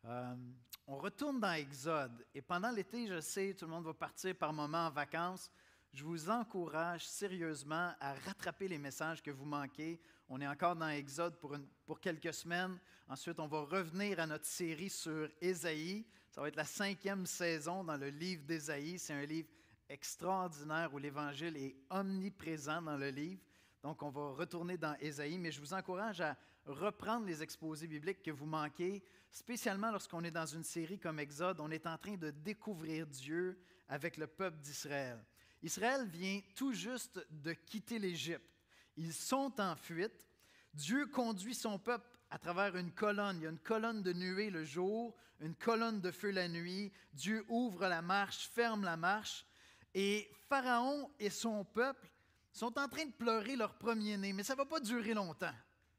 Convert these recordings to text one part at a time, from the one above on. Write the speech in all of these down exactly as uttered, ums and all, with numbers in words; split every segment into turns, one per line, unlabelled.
Euh, on retourne dans Exode et pendant l'été, je sais, tout le monde va partir par moments en vacances. Je vous encourage sérieusement à rattraper les messages que vous manquez. On est encore dans Exode pour, une, pour quelques semaines. Ensuite, on va revenir à notre série sur Ésaïe. Ça va être la cinquième saison dans le livre d'Ésaïe. C'est un livre extraordinaire où l'Évangile est omniprésent dans le livre. Donc, on va retourner dans Ésaïe, mais je vous encourage à reprendre les exposés bibliques que vous manquez, spécialement lorsqu'on est dans une série comme Exode. On est en train de découvrir Dieu avec le peuple d'Israël. Israël vient tout juste de quitter l'Égypte. Ils sont en fuite. Dieu conduit son peuple à travers une colonne. Il y a une colonne de nuée le jour, une colonne de feu la nuit. Dieu ouvre la marche, ferme la marche. Et Pharaon et son peuple sont en train de pleurer leur premier-né, mais ça ne va pas durer longtemps.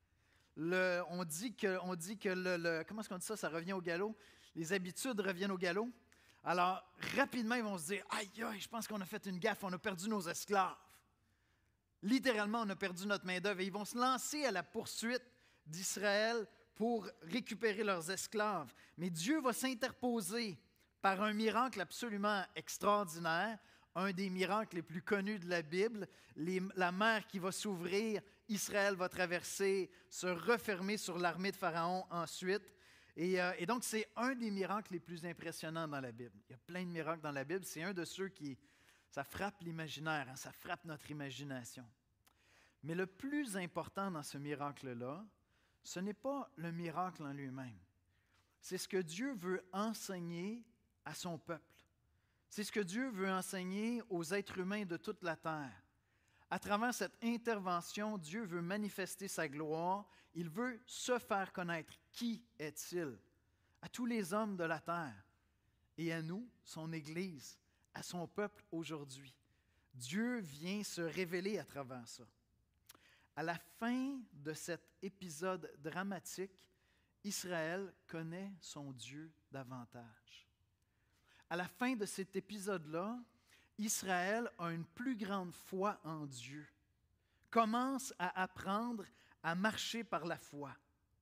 Le, on dit que, on dit que le, le, comment est-ce qu'on dit ça, ça revient au galop? Les habitudes reviennent au galop. Alors, rapidement, ils vont se dire, aïe, aïe, je pense qu'on a fait une gaffe, on a perdu nos esclaves. Littéralement, on a perdu notre main-d'œuvre et ils vont se lancer à la poursuite d'Israël pour récupérer leurs esclaves. Mais Dieu va s'interposer par un miracle absolument extraordinaire, un des miracles les plus connus de la Bible, les, la mer qui va s'ouvrir, Israël va traverser, se refermer sur l'armée de Pharaon ensuite. Et, euh, et donc, c'est un des miracles les plus impressionnants dans la Bible. Il y a plein de miracles dans la Bible. C'est un de ceux qui, ça frappe l'imaginaire, hein, ça frappe notre imagination. Mais le plus important dans ce miracle-là, ce n'est pas le miracle en lui-même. C'est ce que Dieu veut enseigner à son peuple. C'est ce que Dieu veut enseigner aux êtres humains de toute la terre. À travers cette intervention, Dieu veut manifester sa gloire. Il veut se faire connaître. Qui est-il? À tous les hommes de la terre et à nous, son Église, à son peuple aujourd'hui. Dieu vient se révéler à travers ça. À la fin de cet épisode dramatique, Israël connaît son Dieu davantage. À la fin de cet épisode-là, Israël a une plus grande foi en Dieu, commence à apprendre à marcher par la foi.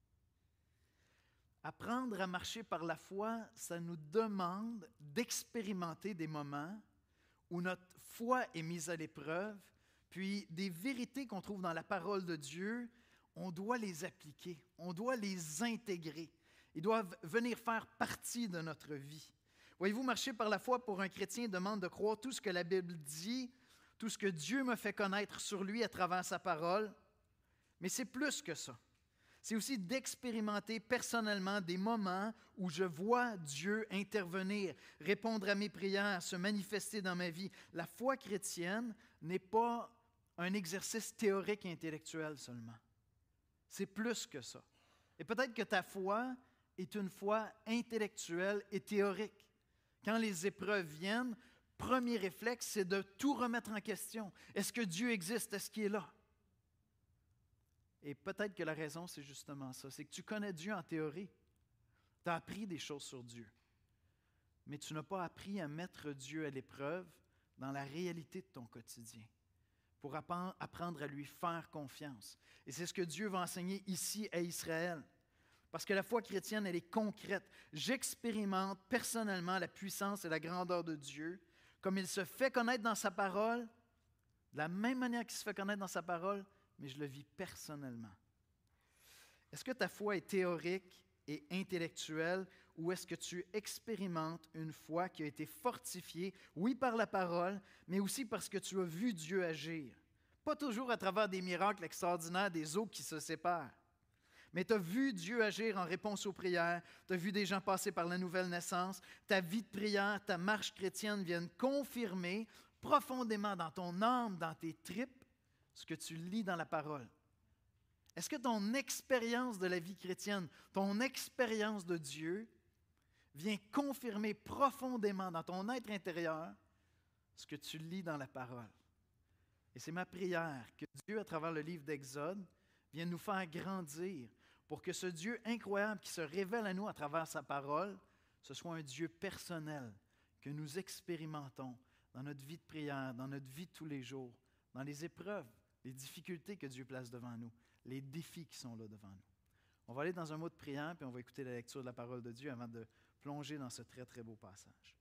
Apprendre à marcher par la foi, ça nous demande d'expérimenter des moments où notre foi est mise à l'épreuve, puis des vérités qu'on trouve dans la parole de Dieu, on doit les appliquer, on doit les intégrer. Ils doivent venir faire partie de notre vie. Voyez-vous, marcher par la foi pour un chrétien demande de croire tout ce que la Bible dit, tout ce que Dieu me fait connaître sur lui à travers sa parole. Mais c'est plus que ça. C'est aussi d'expérimenter personnellement des moments où je vois Dieu intervenir, répondre à mes prières, se manifester dans ma vie. La foi chrétienne n'est pas un exercice théorique et intellectuel seulement. C'est plus que ça. Et peut-être que ta foi est une foi intellectuelle et théorique. Quand les épreuves viennent, premier réflexe, c'est de tout remettre en question. Est-ce que Dieu existe? Est-ce qu'il est là? Et peut-être que la raison, c'est justement ça. C'est que tu connais Dieu en théorie. Tu as appris des choses sur Dieu. Mais tu n'as pas appris à mettre Dieu à l'épreuve dans la réalité de ton quotidien pour apprendre à lui faire confiance. Et c'est ce que Dieu va enseigner ici à Israël. Parce que la foi chrétienne, elle est concrète. J'expérimente personnellement la puissance et la grandeur de Dieu, comme il se fait connaître dans sa parole, de la même manière qu'il se fait connaître dans sa parole, mais je le vis personnellement. Est-ce que ta foi est théorique et intellectuelle, ou est-ce que tu expérimentes une foi qui a été fortifiée, oui, par la parole, mais aussi parce que tu as vu Dieu agir? Pas toujours à travers des miracles extraordinaires, des eaux qui se séparent. Mais tu as vu Dieu agir en réponse aux prières, tu as vu des gens passer par la nouvelle naissance, ta vie de prière, ta marche chrétienne viennent confirmer profondément dans ton âme, dans tes tripes, ce que tu lis dans la parole. Est-ce que ton expérience de la vie chrétienne, ton expérience de Dieu vient confirmer profondément dans ton être intérieur ce que tu lis dans la parole? Et c'est ma prière que Dieu, à travers le livre d'Exode, vienne nous faire grandir pour que ce Dieu incroyable qui se révèle à nous à travers sa parole, ce soit un Dieu personnel que nous expérimentons dans notre vie de prière, dans notre vie de tous les jours, dans les épreuves, les difficultés que Dieu place devant nous, les défis qui sont là devant nous. On va aller dans un mot de prière, puis on va écouter la lecture de la parole de Dieu avant de plonger dans ce très, très beau passage.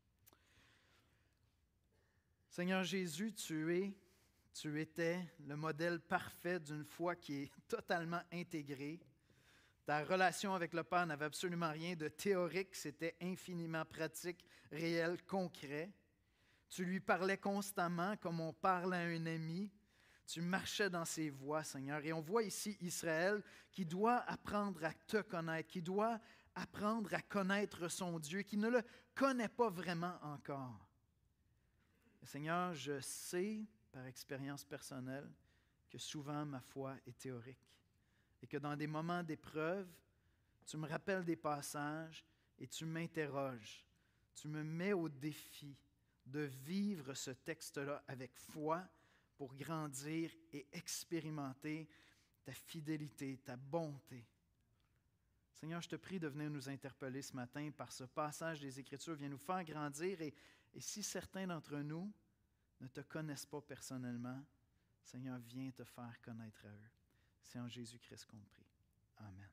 Seigneur Jésus, tu es, tu étais le modèle parfait d'une foi qui est totalement intégrée. Ta relation avec le Père n'avait absolument rien de théorique, c'était infiniment pratique, réel, concret. Tu lui parlais constamment comme on parle à un ami. Tu marchais dans ses voies, Seigneur. Et on voit ici Israël qui doit apprendre à te connaître, qui doit apprendre à connaître son Dieu, qui ne le connaît pas vraiment encore. Et Seigneur, je sais par expérience personnelle que souvent ma foi est théorique et que dans des moments d'épreuve, tu me rappelles des passages et tu m'interroges. Tu me mets au défi de vivre ce texte-là avec foi pour grandir et expérimenter ta fidélité, ta bonté. Seigneur, je te prie de venir nous interpeller ce matin par ce passage des Écritures. Viens nous faire grandir et, et si certains d'entre nous ne te connaissent pas personnellement, Seigneur, viens te faire connaître à eux. C'est en Jésus-Christ qu'on prie. Amen.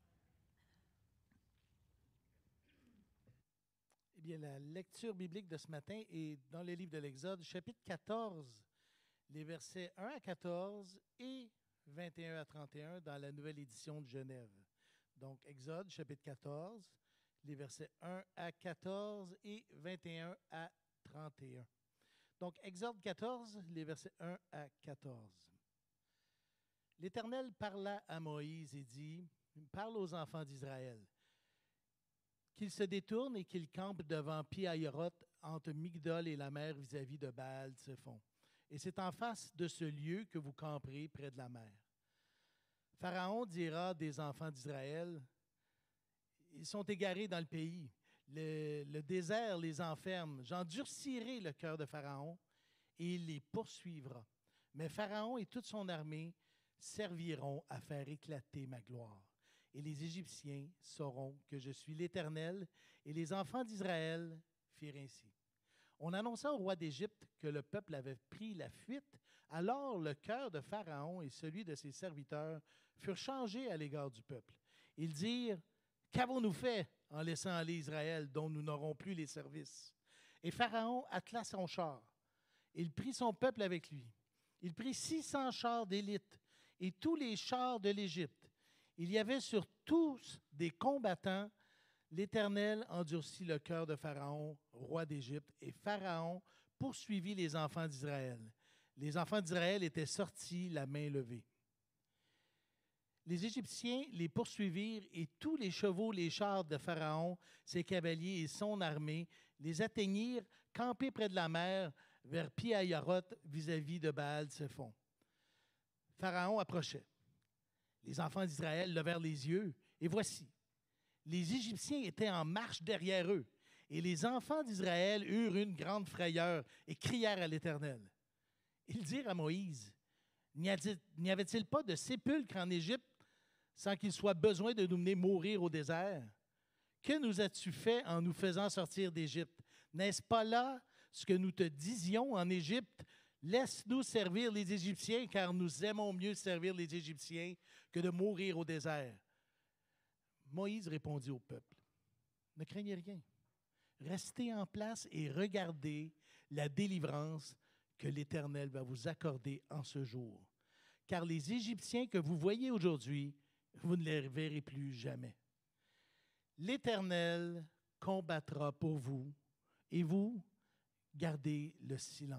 Eh bien, la lecture biblique de ce matin est dans le livre de l'Exode, chapitre quatorze, les versets un à quatorze et vingt et un à trente et un dans la nouvelle édition de Genève. Donc, Exode, chapitre quatorze, les versets un à quatorze et vingt et un à trente et un. Donc, Exode quatorze, les versets un à quatorze. L'Éternel parla à Moïse et dit, « Parle aux enfants d'Israël, qu'ils se détournent et qu'ils campent devant Pi-Hahiroth entre Migdol et la mer vis-à-vis de Baal-Tsephon. Et c'est en face de ce lieu que vous camperez près de la mer. Pharaon dira des enfants d'Israël, ils sont égarés dans le pays. Le, le désert les enferme. J'endurcirai le cœur de Pharaon et il les poursuivra. Mais Pharaon et toute son armée serviront à faire éclater ma gloire. Et les Égyptiens sauront que je suis l'Éternel, et les enfants d'Israël firent ainsi. On annonça au roi d'Égypte que le peuple avait pris la fuite. Alors le cœur de Pharaon et celui de ses serviteurs furent changés à l'égard du peuple. Ils dirent, « Qu'avons-nous fait en laissant aller Israël, dont nous n'aurons plus les services? » Et Pharaon attela son char. Il prit son peuple avec lui. Il prit six cents chars d'élite et tous les chars de l'Égypte. Il y avait sur tous des combattants. L'Éternel endurcit le cœur de Pharaon, roi d'Égypte, et Pharaon poursuivit les enfants d'Israël. Les enfants d'Israël étaient sortis la main levée. Les Égyptiens les poursuivirent et tous les chevaux, les chars de Pharaon, ses cavaliers et son armée les atteignirent, campés près de la mer, vers Pi-Hahiroth, vis-à-vis de Baal-Tsephon. Pharaon approchait. Les enfants d'Israël levèrent les yeux, et voici, les Égyptiens étaient en marche derrière eux, et les enfants d'Israël eurent une grande frayeur et crièrent à l'Éternel. Ils dirent à Moïse, « N'y avait-il pas de sépulcre en Égypte sans qu'il soit besoin de nous mener mourir au désert? Que nous as-tu fait en nous faisant sortir d'Égypte? N'est-ce pas là ce que nous te disions en Égypte? Laisse-nous servir les Égyptiens, car nous aimons mieux servir les Égyptiens que de mourir au désert. » Moïse répondit au peuple, « Ne craignez rien. Restez en place et regardez la délivrance que l'Éternel va vous accorder en ce jour. Car les Égyptiens que vous voyez aujourd'hui, vous ne les verrez plus jamais. L'Éternel combattra pour vous, et vous, gardez le silence. »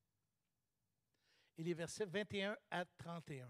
Et les versets vingt et un à trente et un.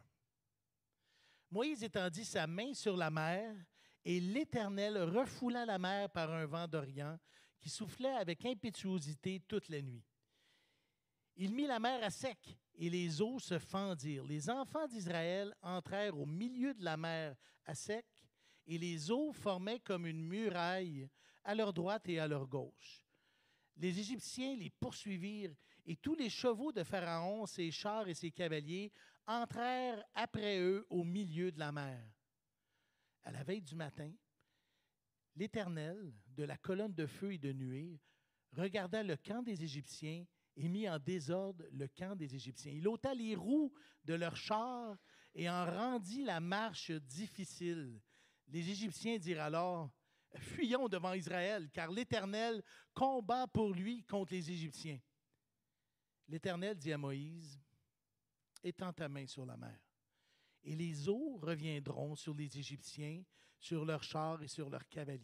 Moïse étendit sa main sur la mer, et l'Éternel refoula la mer par un vent d'Orient qui soufflait avec impétuosité toute la nuit. Il mit la mer à sec, et les eaux se fendirent. Les enfants d'Israël entrèrent au milieu de la mer à sec, et les eaux formaient comme une muraille à leur droite et à leur gauche. Les Égyptiens les poursuivirent, et tous les chevaux de Pharaon, ses chars et ses cavaliers, entrèrent après eux au milieu de la mer. À la veille du matin, l'Éternel, de la colonne de feu et de nuée, regarda le camp des Égyptiens et mit en désordre le camp des Égyptiens. Il ôta les roues de leurs chars et en rendit la marche difficile. Les Égyptiens dirent alors, « Fuyons devant Israël, car l'Éternel combat pour lui contre les Égyptiens. » L'Éternel dit à Moïse, « Étends ta main sur la mer, et les eaux reviendront sur les Égyptiens, sur leurs chars et sur leurs cavaliers. »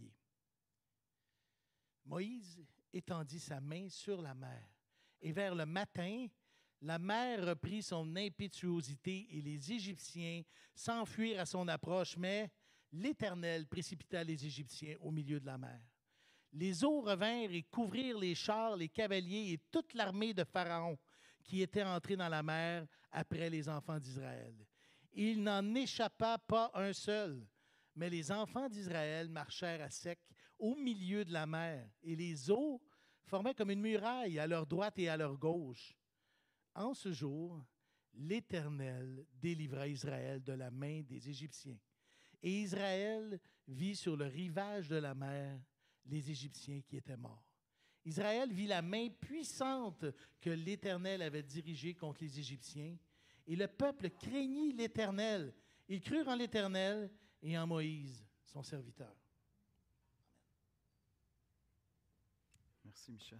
Moïse étendit sa main sur la mer, et vers le matin, la mer reprit son impétuosité et les Égyptiens s'enfuirent à son approche, mais l'Éternel précipita les Égyptiens au milieu de la mer. Les eaux revinrent et couvrirent les chars, les cavaliers et toute l'armée de Pharaon qui était entrée dans la mer après les enfants d'Israël. Il n'en échappa pas un seul, mais les enfants d'Israël marchèrent à sec au milieu de la mer, et les eaux formaient comme une muraille à leur droite et à leur gauche. En ce jour, l'Éternel délivra Israël de la main des Égyptiens. Et Israël vit sur le rivage de la mer les Égyptiens qui étaient morts. Israël vit la main puissante que l'Éternel avait dirigée contre les Égyptiens, et le peuple craignit l'Éternel. Ils crurent en l'Éternel et en Moïse, son serviteur.
Merci, Michel.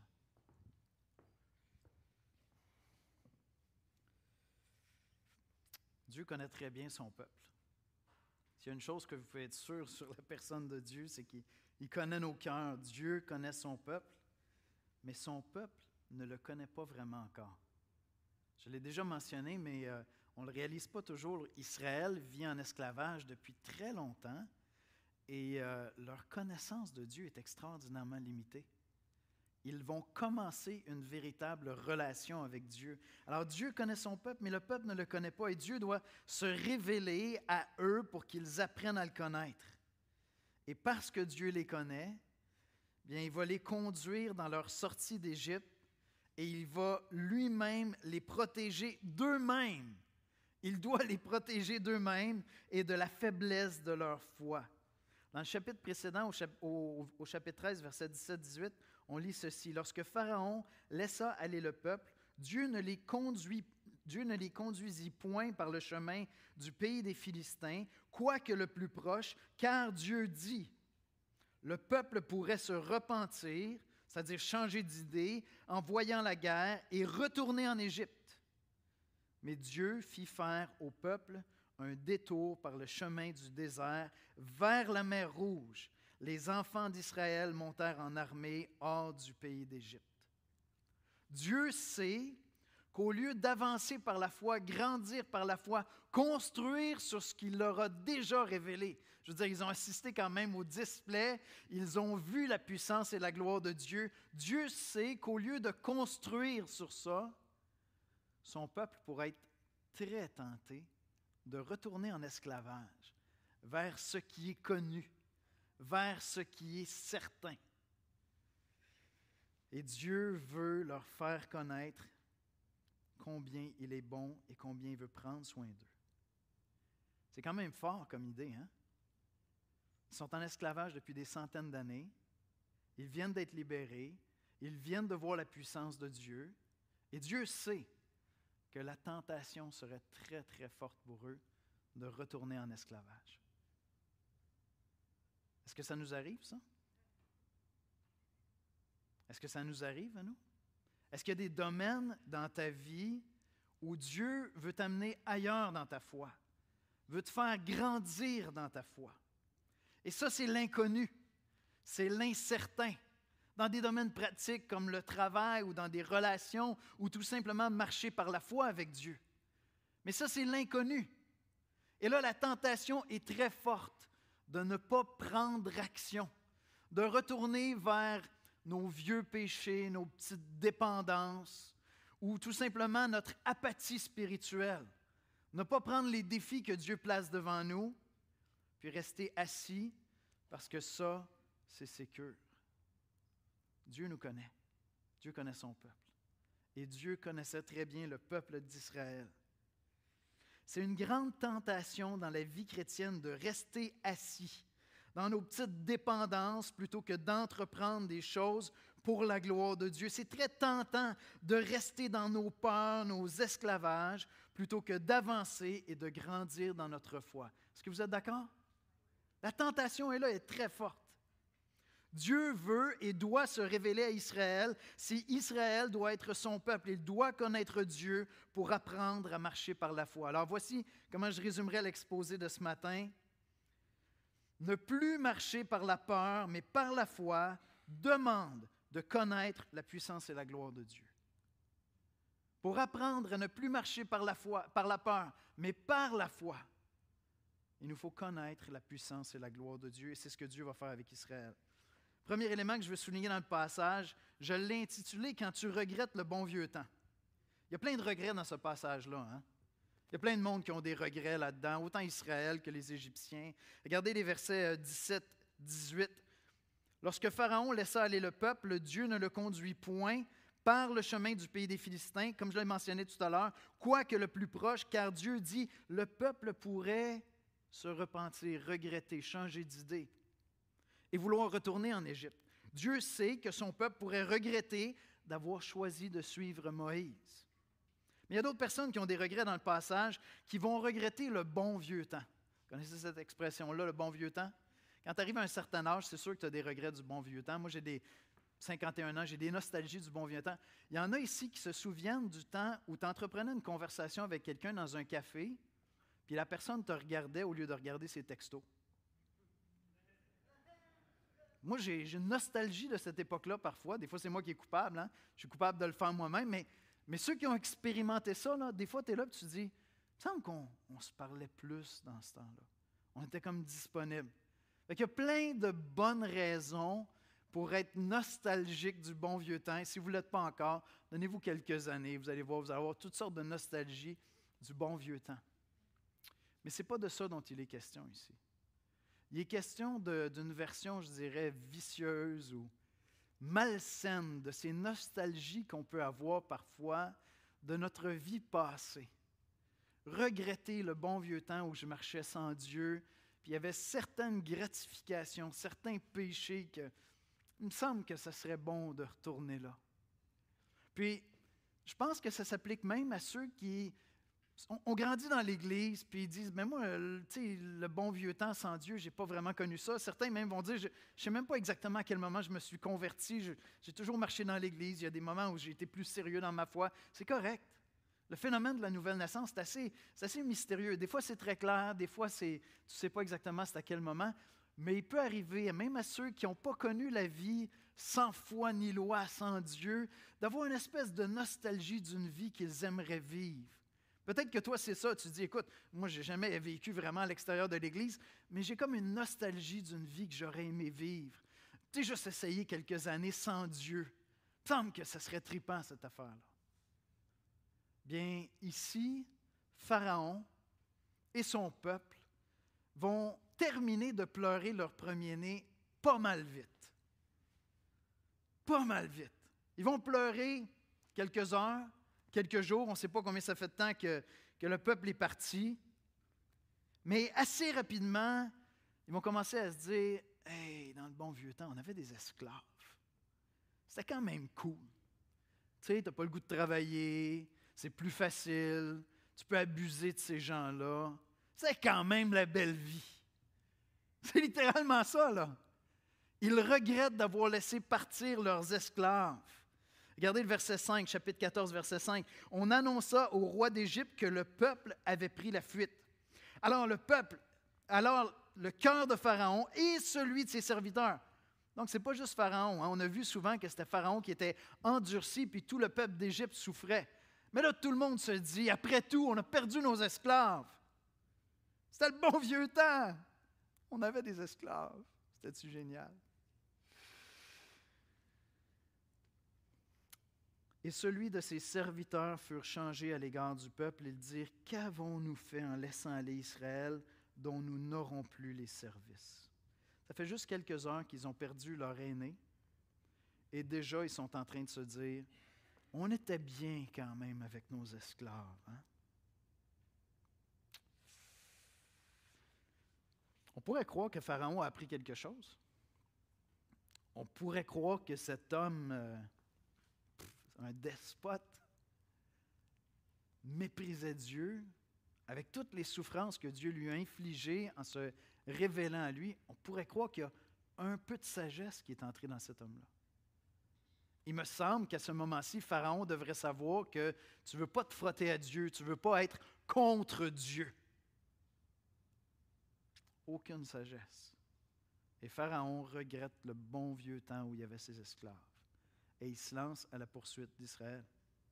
Dieu connaît très bien son peuple. S'il y a une chose que vous pouvez être sûr sur la personne de Dieu, c'est qu'il il connaît nos cœurs. Dieu connaît son peuple, mais son peuple ne le connaît pas vraiment encore. Je l'ai déjà mentionné, mais euh, on ne le réalise pas toujours. Israël vit en esclavage depuis très longtemps et euh, leur connaissance de Dieu est extraordinairement limitée. Ils vont commencer une véritable relation avec Dieu. Alors Dieu connaît son peuple, mais le peuple ne le connaît pas et Dieu doit se révéler à eux pour qu'ils apprennent à le connaître. Et parce que Dieu les connaît, bien, il va les conduire dans leur sortie d'Égypte et il va lui-même les protéger d'eux-mêmes. Il doit les protéger d'eux-mêmes et de la faiblesse de leur foi. Dans le chapitre précédent, au, chap- au, au chapitre treize, versets dix-sept à dix-huit, on lit ceci. « Lorsque Pharaon laissa aller le peuple, Dieu ne les conduit, Dieu ne les conduisit point par le chemin du pays des Philistins, quoique le plus proche, car Dieu dit, le peuple pourrait se repentir, c'est-à-dire changer d'idée, en voyant la guerre et retourner en Égypte. Mais Dieu fit faire au peuple un détour par le chemin du désert vers la mer Rouge. Les enfants d'Israël montèrent en armée hors du pays d'Égypte. » Dieu sait qu'au lieu d'avancer par la foi, grandir par la foi, construire sur ce qu'il leur a déjà révélé. Je veux dire, ils ont assisté quand même au display, ils ont vu la puissance et la gloire de Dieu. Dieu sait qu'au lieu de construire sur ça, son peuple pourrait être très tenté de retourner en esclavage vers ce qui est connu, vers ce qui est certain. Et Dieu veut leur faire connaître combien il est bon et combien il veut prendre soin d'eux. C'est quand même fort comme idée, hein? Ils sont en esclavage depuis des centaines d'années. Ils viennent d'être libérés. Ils viennent de voir la puissance de Dieu. Et Dieu sait que la tentation serait très, très forte pour eux de retourner en esclavage. Est-ce que ça nous arrive, ça? Est-ce que ça nous arrive à nous? Est-ce qu'il y a des domaines dans ta vie où Dieu veut t'amener ailleurs dans ta foi, veut te faire grandir dans ta foi? Et ça, c'est l'inconnu, c'est l'incertain. Dans des domaines pratiques comme le travail ou dans des relations ou tout simplement marcher par la foi avec Dieu. Mais ça, c'est l'inconnu. Et là, la tentation est très forte de ne pas prendre action, de retourner vers nos vieux péchés, nos petites dépendances ou tout simplement notre apathie spirituelle. Ne pas prendre les défis que Dieu place devant nous, puis rester assis parce que ça, c'est sécure. Dieu nous connaît. Dieu connaît son peuple. Et Dieu connaissait très bien le peuple d'Israël. C'est une grande tentation dans la vie chrétienne de rester assis dans nos petites dépendances plutôt que d'entreprendre des choses pour la gloire de Dieu. C'est très tentant de rester dans nos peurs, nos esclavages, plutôt que d'avancer et de grandir dans notre foi. Est-ce que vous êtes d'accord? La tentation est là, elle est très forte. Dieu veut et doit se révéler à Israël si Israël doit être son peuple. Il doit connaître Dieu pour apprendre à marcher par la foi. Alors voici comment je résumerai l'exposé de ce matin. Ne plus marcher par la peur, mais par la foi, demande de connaître la puissance et la gloire de Dieu. Pour apprendre à ne plus marcher par la foi, par la peur, mais par la foi, il nous faut connaître la puissance et la gloire de Dieu, et c'est ce que Dieu va faire avec Israël. Premier élément que je veux souligner dans le passage, je l'ai intitulé « Quand tu regrettes le bon vieux temps ». Il y a plein de regrets dans ce passage-là. Hein? Il y a plein de monde qui ont des regrets là-dedans, autant Israël que les Égyptiens. Regardez les versets dix-sept à dix-huit. « Lorsque Pharaon laissa aller le peuple, Dieu ne le conduit point par le chemin du pays des Philistins, comme je l'ai mentionné tout à l'heure, quoique le plus proche, car Dieu dit, le peuple pourrait se repentir, regretter, changer d'idée et vouloir retourner en Égypte. Dieu sait que son peuple pourrait regretter d'avoir choisi de suivre Moïse. Mais il y a d'autres personnes qui ont des regrets dans le passage, qui vont regretter le bon vieux temps. Vous connaissez cette expression-là, le bon vieux temps? Quand tu arrives à un certain âge, c'est sûr que tu as des regrets du bon vieux temps. Moi, j'ai des cinquante et un ans, j'ai des nostalgies du bon vieux temps. Il y en a ici qui se souviennent du temps où tu entreprenais une conversation avec quelqu'un dans un café, puis la personne te regardait au lieu de regarder ses textos. Moi, j'ai, j'ai une nostalgie de cette époque-là parfois. Des fois, c'est moi qui est coupable. Hein? Je suis coupable de le faire moi-même. Mais, mais ceux qui ont expérimenté ça, là, des fois, tu es là et tu te dis, il me semble qu'on on se parlait plus dans ce temps-là. On était comme disponibles. Il y a plein de bonnes raisons pour être nostalgique du bon vieux temps. Et si vous ne l'êtes pas encore, donnez-vous quelques années. Vous allez voir, vous allez avoir toutes sortes de nostalgie du bon vieux temps. Mais ce n'est pas de ça dont il est question ici. Il est question de, d'une version, je dirais, vicieuse ou malsaine de ces nostalgies qu'on peut avoir parfois de notre vie passée. Regretter le bon vieux temps où je marchais sans Dieu, puis il y avait certaines gratifications, certains péchés que il me semble que ce serait bon de retourner là. Puis, je pense que ça s'applique même à ceux qui On, on grandit dans l'Église, puis ils disent, mais moi, tu sais, le bon vieux temps sans Dieu, je n'ai pas vraiment connu ça. Certains même vont dire, je ne sais même pas exactement à quel moment je me suis converti. Je, j'ai toujours marché dans l'Église. Il y a des moments où j'ai été plus sérieux dans ma foi. C'est correct. Le phénomène de la nouvelle naissance, c'est assez, c'est assez mystérieux. Des fois, c'est très clair. Des fois, c'est, tu ne sais pas exactement c'est à quel moment. Mais il peut arriver, même à ceux qui n'ont pas connu la vie sans foi ni loi, sans Dieu, d'avoir une espèce de nostalgie d'une vie qu'ils aimeraient vivre. Peut-être que toi, c'est ça. Tu te dis, écoute, moi, je n'ai jamais vécu vraiment à l'extérieur de l'Église, mais j'ai comme une nostalgie d'une vie que j'aurais aimé vivre. Tu sais, juste essayer quelques années sans Dieu. Il me semble que ça serait trippant, cette affaire-là. Bien, ici, Pharaon et son peuple vont terminer de pleurer leur premier-né pas mal vite. Pas mal vite. Ils vont pleurer quelques heures, quelques jours, on ne sait pas combien ça fait de temps que, que le peuple est parti. Mais assez rapidement, ils vont commencer à se dire, « Hey, dans le bon vieux temps, on avait des esclaves. C'était quand même cool. Tu sais, tu n'as pas le goût de travailler, c'est plus facile, tu peux abuser de ces gens-là. C'est quand même la belle vie. » C'est littéralement ça, là. Ils regrettent d'avoir laissé partir leurs esclaves. Regardez le verset cinq, chapitre quatorze, verset cinq. On annonça au roi d'Égypte que le peuple avait pris la fuite. Alors le peuple, alors le cœur de Pharaon et celui de ses serviteurs. Donc, ce n'est pas juste Pharaon. Hein. On a vu souvent que c'était Pharaon qui était endurci, puis tout le peuple d'Égypte souffrait. Mais là, tout le monde se dit, après tout, on a perdu nos esclaves. C'était le bon vieux temps. On avait des esclaves. C'était-tu génial? Et celui de ses serviteurs furent changés à l'égard du peuple. Ils dirent, « Qu'avons-nous fait en laissant aller Israël, dont nous n'aurons plus les services? » Ça fait juste quelques heures qu'ils ont perdu leur aîné. Et déjà, ils sont en train de se dire, « On était bien quand même avec nos esclaves. Hein? » On pourrait croire que Pharaon a appris quelque chose. On pourrait croire que cet homme, euh, un despote, méprisait Dieu avec toutes les souffrances que Dieu lui a infligées en se révélant à lui, on pourrait croire qu'il y a un peu de sagesse qui est entrée dans cet homme-là. Il me semble qu'à ce moment-ci, Pharaon devrait savoir que tu ne veux pas te frotter à Dieu, tu ne veux pas être contre Dieu. Aucune sagesse. Et Pharaon regrette le bon vieux temps où il y avait ses esclaves. Et il se lance à la poursuite d'Israël.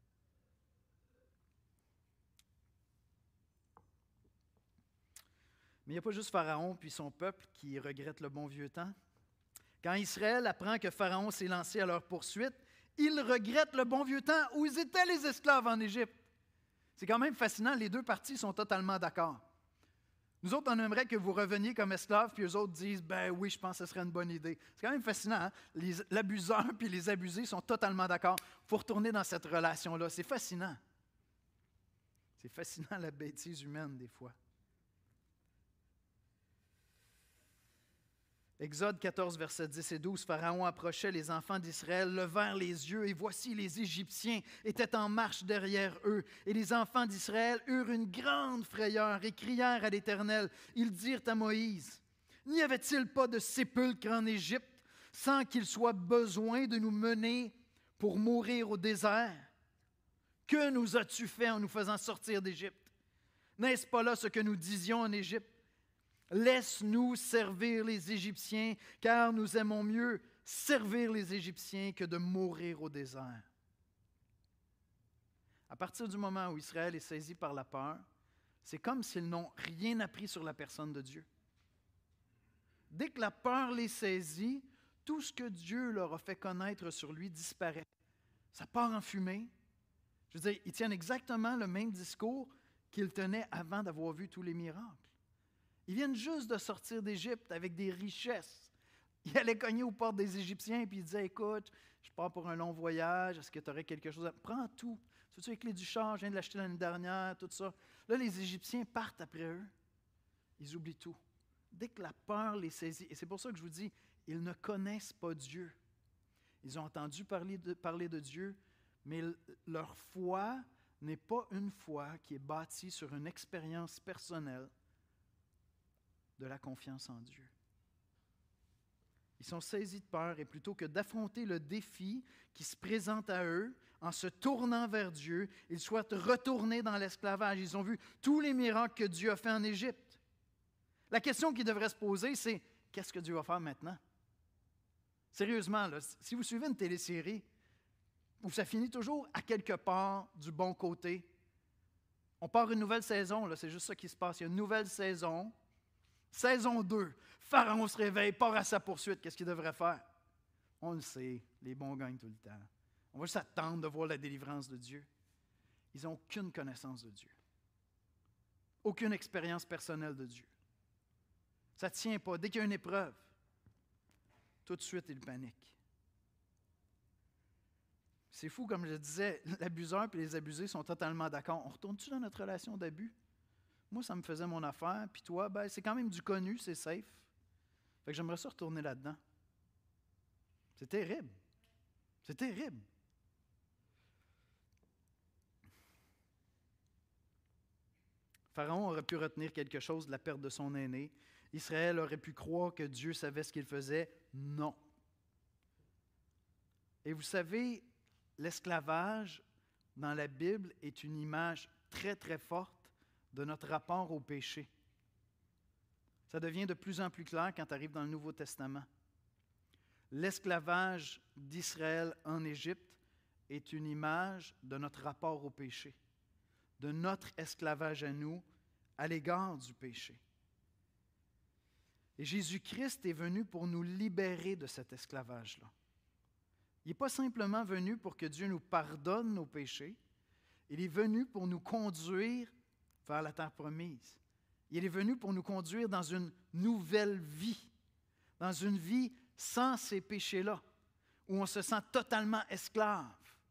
Mais il n'y a pas juste Pharaon puis son peuple qui regrette le bon vieux temps. Quand Israël apprend que Pharaon s'est lancé à leur poursuite, il regrette le bon vieux temps où ils étaient les esclaves en Égypte. C'est quand même fascinant, les deux parties sont totalement d'accord. Nous autres, on aimerait que vous reveniez comme esclaves, puis eux autres disent « Ben oui, je pense que ce serait une bonne idée. » C'est quand même fascinant, hein? Les, l'abuseur puis les abusés sont totalement d'accord. Il faut retourner dans cette relation-là. C'est fascinant. C'est fascinant, la bêtise humaine, des fois. Exode quatorze, versets dix et douze, Pharaon approchait, les enfants d'Israël levèrent les yeux, et voici les Égyptiens étaient en marche derrière eux. Et les enfants d'Israël eurent une grande frayeur et crièrent à l'Éternel. Ils dirent à Moïse, « N'y avait-il pas de sépulcre en Égypte, sans qu'il soit besoin de nous mener pour mourir au désert? Que nous as-tu fait en nous faisant sortir d'Égypte? N'est-ce pas là ce que nous disions en Égypte? Laisse-nous servir les Égyptiens, car nous aimons mieux servir les Égyptiens que de mourir au désert. » À partir du moment où Israël est saisi par la peur, c'est comme s'ils n'ont rien appris sur la personne de Dieu. Dès que la peur les saisit, tout ce que Dieu leur a fait connaître sur lui disparaît. Ça part en fumée. Je veux dire, ils tiennent exactement le même discours qu'ils tenaient avant d'avoir vu tous les miracles. Ils viennent juste de sortir d'Égypte avec des richesses. Ils allaient cogner aux portes des Égyptiens et ils disaient, « Écoute, je pars pour un long voyage, est-ce que tu aurais quelque chose à... Prends tout. Tu as les clés du char, je viens de l'acheter l'année dernière, tout ça. » Là, les Égyptiens partent après eux. Ils oublient tout. Dès que la peur les saisit, et c'est pour ça que je vous dis, ils ne connaissent pas Dieu. Ils ont entendu parler de, parler de Dieu, mais leur foi n'est pas une foi qui est bâtie sur une expérience personnelle de la confiance en Dieu. Ils sont saisis de peur et plutôt que d'affronter le défi qui se présente à eux en se tournant vers Dieu, ils souhaitent retourner dans l'esclavage. Ils ont vu tous les miracles que Dieu a fait en Égypte. La question qui devrait se poser, c'est qu'est-ce que Dieu va faire maintenant? Sérieusement, là, si vous suivez une télésérie où ça finit toujours à quelque part du bon côté, on part une nouvelle saison, là, c'est juste ça qui se passe. Il y a une nouvelle saison. Saison deux, Pharaon se réveille, part à sa poursuite. Qu'est-ce qu'il devrait faire? On le sait, les bons gagnent tout le temps. On va juste attendre de voir la délivrance de Dieu. Ils n'ont aucune connaissance de Dieu. Aucune expérience personnelle de Dieu. Ça ne tient pas. Dès qu'il y a une épreuve, tout de suite, ils paniquent. C'est fou, comme je disais, l'abuseur et les abusés sont totalement d'accord. On retourne-tu dans notre relation d'abus? Moi, ça me faisait mon affaire, puis toi, ben, c'est quand même du connu, c'est safe. Fait que j'aimerais ça retourner là-dedans. C'est terrible. C'est terrible. Pharaon aurait pu retenir quelque chose de la perte de son aîné. Israël aurait pu croire que Dieu savait ce qu'il faisait. Non. Et vous savez, l'esclavage dans la Bible est une image très, très forte de notre rapport au péché. Ça devient de plus en plus clair quand tu arrives dans le Nouveau Testament. L'esclavage d'Israël en Égypte est une image de notre rapport au péché, de notre esclavage à nous à l'égard du péché. Et Jésus-Christ est venu pour nous libérer de cet esclavage-là. Il n'est pas simplement venu pour que Dieu nous pardonne nos péchés, il est venu pour nous conduire vers la terre promise. Il est venu pour nous conduire dans une nouvelle vie, dans une vie sans ces péchés-là, où on se sent totalement esclave.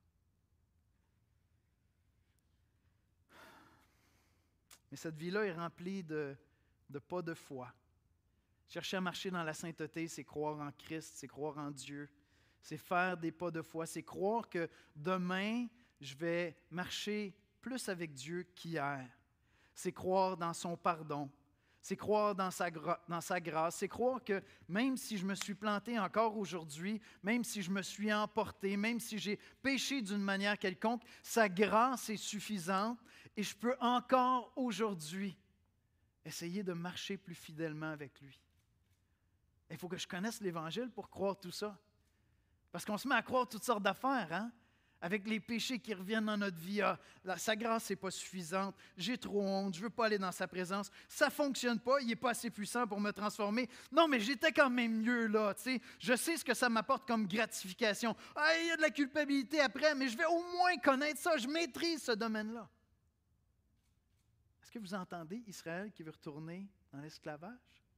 Mais cette vie-là est remplie de, de pas de foi. Chercher à marcher dans la sainteté, c'est croire en Christ, c'est croire en Dieu, c'est faire des pas de foi, c'est croire que demain, je vais marcher plus avec Dieu qu'hier. C'est croire dans son pardon. C'est croire dans sa, gra- dans sa grâce. C'est croire que même si je me suis planté encore aujourd'hui, même si je me suis emporté, même si j'ai péché d'une manière quelconque, sa grâce est suffisante et je peux encore aujourd'hui essayer de marcher plus fidèlement avec lui. Il faut que je connaisse l'Évangile pour croire tout ça. Parce qu'on se met à croire toutes sortes d'affaires, hein? Avec les péchés qui reviennent dans notre vie. Ah, la, sa grâce n'est pas suffisante, j'ai trop honte, je ne veux pas aller dans sa présence, ça ne fonctionne pas, il n'est pas assez puissant pour me transformer. Non, mais j'étais quand même mieux là, tu sais. Je sais ce que ça m'apporte comme gratification. Ah, il y a de la culpabilité après, mais je vais au moins connaître ça, je maîtrise ce domaine-là. Est-ce que vous entendez Israël qui veut retourner dans l'esclavage?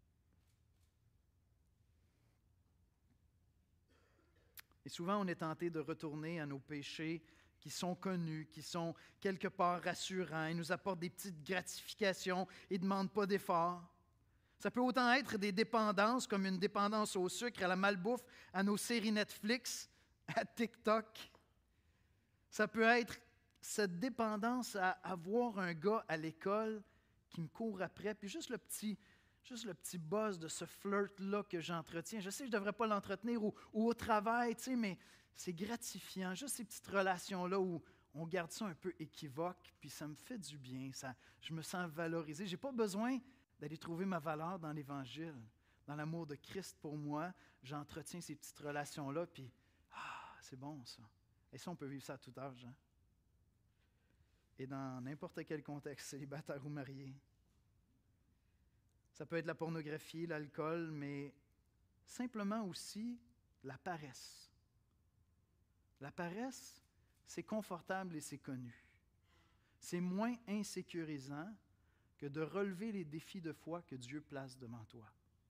Et souvent, on est tenté de retourner à nos péchés qui sont connus, qui sont quelque part rassurants, ils nous apportent des petites gratifications et ne demandent pas d'efforts. Ça peut autant être des dépendances, comme une dépendance au sucre, à la malbouffe, à nos séries Netflix, à TikTok. Ça peut être cette dépendance à avoir un gars à l'école qui me court après, puis juste le petit... Juste le petit buzz de ce flirt-là que j'entretiens. Je sais que je ne devrais pas l'entretenir ou, ou au travail, tu sais, mais c'est gratifiant. Juste ces petites relations-là où on garde ça un peu équivoque, puis ça me fait du bien. Ça, je me sens valorisé. Je n'ai pas besoin d'aller trouver ma valeur dans l'Évangile. Dans l'amour de Christ pour moi, j'entretiens ces petites relations-là, puis ah, c'est bon ça. Et ça, on peut vivre ça à tout âge. Hein? Et dans n'importe quel contexte, célibataire ou marié. Ça peut être la pornographie, l'alcool, mais simplement aussi la paresse. La paresse, c'est confortable et c'est connu. C'est moins insécurisant que de relever les défis de foi que Dieu place devant toi.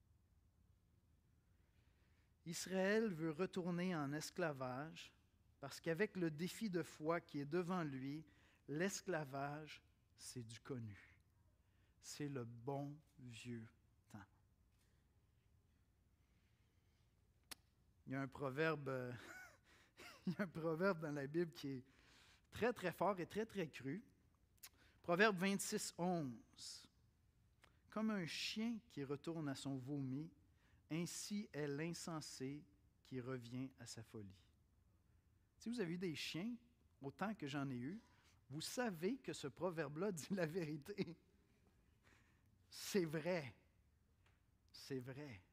Israël veut retourner en esclavage parce qu'avec le défi de foi qui est devant lui, l'esclavage, c'est du connu. C'est le bon vieux temps. Il y a un proverbe, euh, il y a un proverbe dans la Bible qui est très, très fort et très, très cru. Proverbe vingt-six, onze. Comme un chien qui retourne à son vomi, ainsi est l'insensé qui revient à sa folie. Si vous avez eu des chiens, autant que j'en ai eu, vous savez que ce proverbe-là dit la vérité. C'est vrai. C'est vrai.